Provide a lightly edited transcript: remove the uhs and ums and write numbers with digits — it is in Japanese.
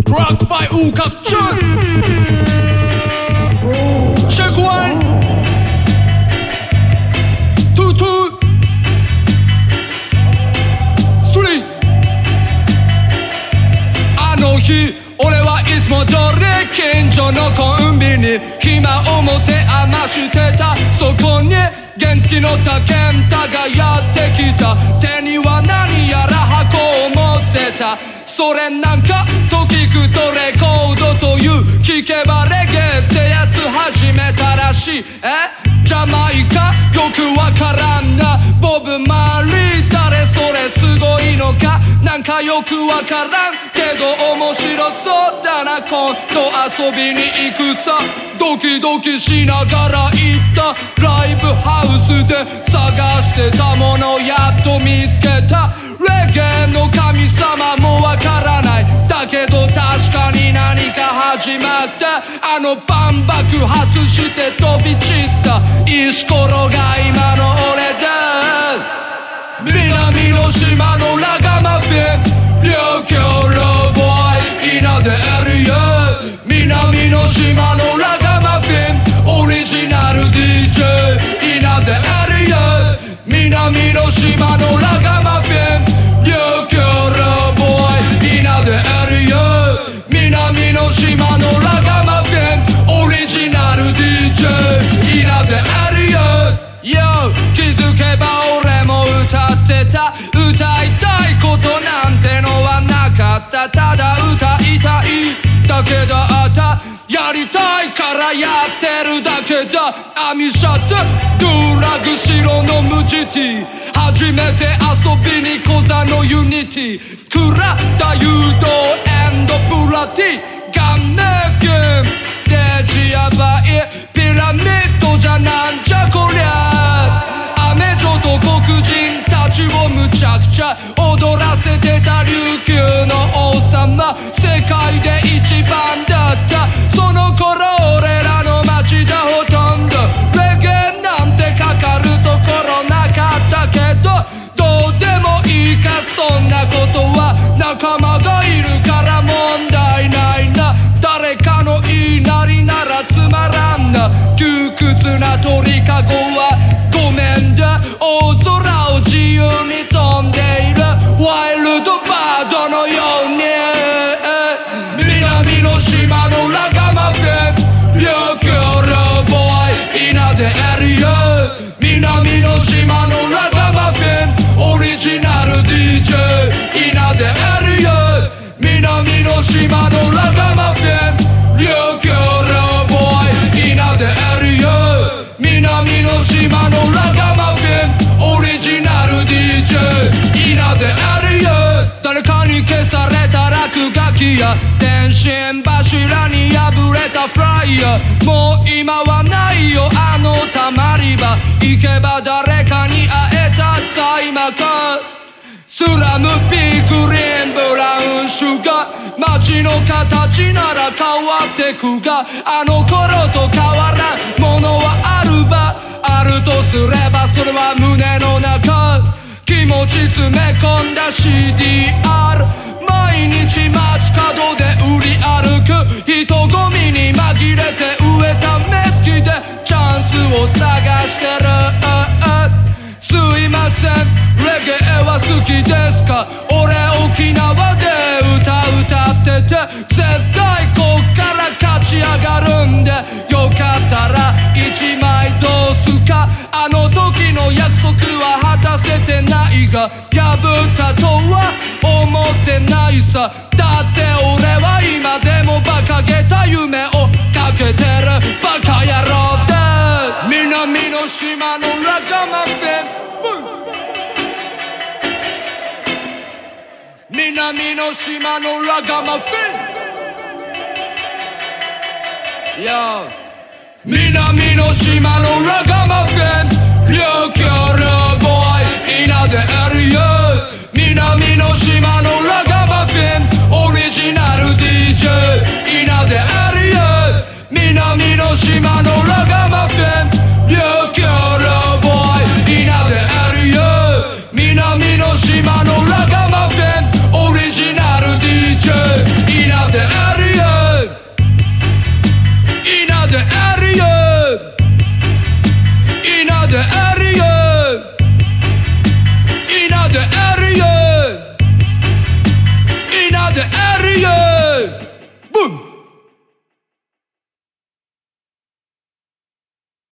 Drug by 우각준 Check 1 2 2 3あの日俺はいつも通り近所のコンビニ暇を持て余してたそこに原付の他健太がやってきた手には何やら箱を持ってたそれなんかと聞くとレコードという聞けばレゲエってやつ始めたらしいジャマイカよくわからんなボブ・マーリー誰それすごいのかなんかよくわからんけど面白そうだな今度遊びに行くさドキドキしながら行ったライブハウスで探してたものやっと見つけたレゲエの神様もわからないだけど確かに何か始まったあのバン爆発して飛び散った石ころが今の俺だ南の島のラガマフィン両京ローボーイ稲でエリア南の島のラガマフィンオリジナル DJ 稲でエリア南の島のラガマフィン両京ローボーイ稲でエリア南の島のラガマフィンオリジナル DJ 稲でエリアYo 気づけば俺も歌ってた歌いたいことなんてのはなかったただ歌いたいだけだったやりたいからやってるだけだ網シャツドゥラグ白の無地 T 初めて遊びに小座のユニティ食らった誘導エンドプラティガンメーキンデジヤバいピラミッドじゃなんじゃこりゃアメ女と黒人たちをむちゃくちゃ踊らせてた琉球の王様世界で一番だったその頃俺らの街じゃほとんどレゲエなんてかかるところなかったけどどうでもいいかそんなことは仲間がいるから問題ないな誰かの言いなりならつまらんな窮屈な鳥かごはごめんだ大空を自由に飛んでいるワイルドバードのように南の島のラガマフィン両京ローボーイ稲でエリア南の島のラガマフィンオリジナル DJ 稲でエリア南の島のラガマフィン両京ローボーイ稲でエリア南の島のラガマフィンオリジナル DJ 稲でエリア誰かに消された落書きや電信柱に破れたフライヤーもう今はないよあのたまり場行けば誰かに会えた在魔かスラムピークリンブラウンシュガー街の形なら変わってくがあの頃と変わらんものはあるばあるとすればそれは胸の中気持ち詰め込んだ CDR 毎日街角で売り歩く人混みに紛れて植えた目つきでチャンスを探してるすいませんレゲエは好きですか俺沖縄で歌ってて絶対こっから勝ち上がるんでよかったら一枚どうすかあの時の約束は果たせてないが破ったとは思ってないさだって俺は今でも馬鹿げた夢をかけてるバカ野郎だ南の島のラガマフィン南の島のラガマフィン Yo 南の島のラガマフィン両京ロ